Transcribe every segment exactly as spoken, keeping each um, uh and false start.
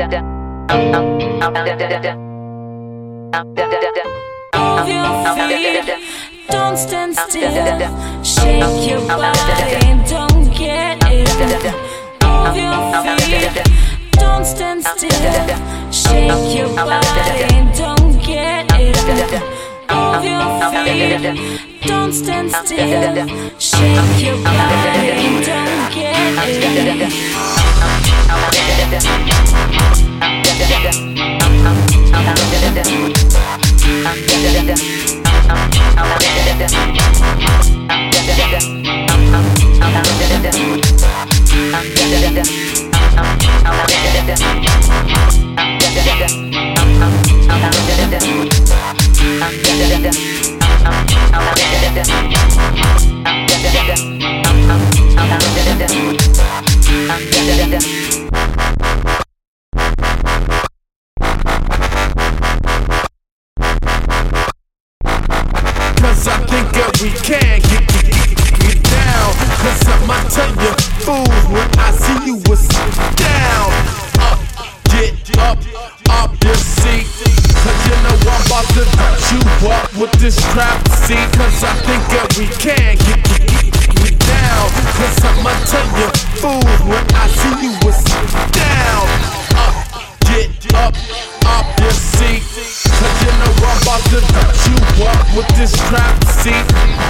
Move your feet, don't stand still. Shake your body, don't get ill. Move your feet, don't stand still. Shake your body, don't get ill. Move your feet, don't stand still. Shake your body, don't get ill. Cause I think that we can get, get, get down. Cause I'ma tell you fools when I see you was down. Up, get up, up your seat. Cause you know I'm about to touch you up with this trap seat. Cause I think that we can get, get, get, get down. Cause I'ma tell you fools when I see you was down. Up, get up, up your seat. Cause you know I'm about to touch you up with this trap seat.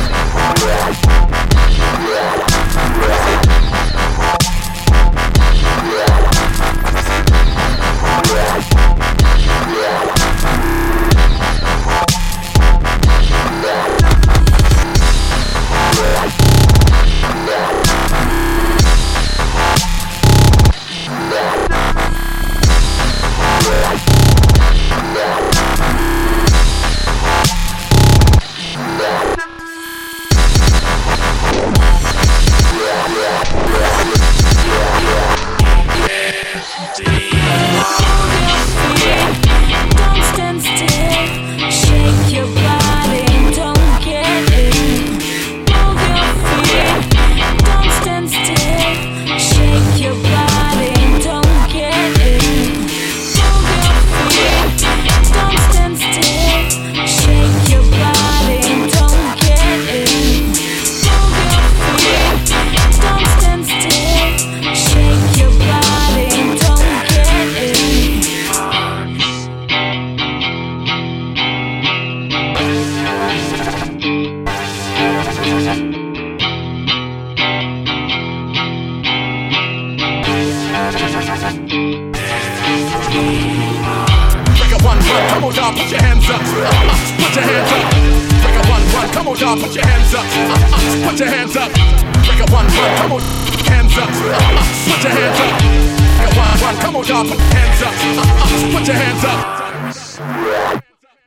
Come on, y'all, put your hands up. Put your hands up. Break a one, one. Come on, y'all, put your hands up. Put your hands up. Break a one, one. Come on, hands up. Put your hands up. Break a one, one. Come on, y'all, put your hands up. Put your hands up.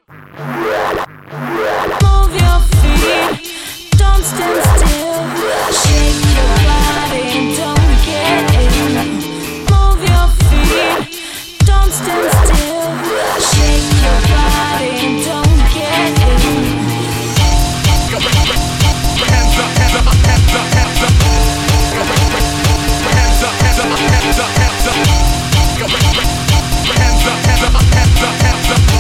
Move your feet, don't stand still. Shake your body, don't get ill. Move your feet, don't stand still. Shake your body, don't get ill. Hands up, hands up, hands up, hands up. Hands up, hands up, hands up, hands up. Hands up, hands up, hands up, hands up.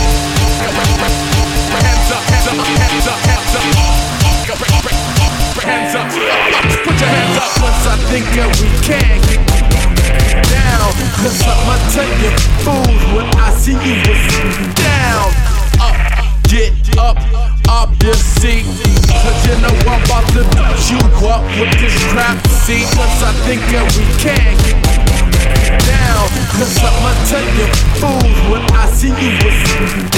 Hands up, hands up, hands up, hands up. Hands up, put your hands up. Cause I think that we can get down. Cause I'ma tell you fools when I see you was down. Up, get up, up your seat. Cause you know I'm about to touch you up with this trap seat. Cause I think that we can get down. Cause I'ma tell you fools when I see you was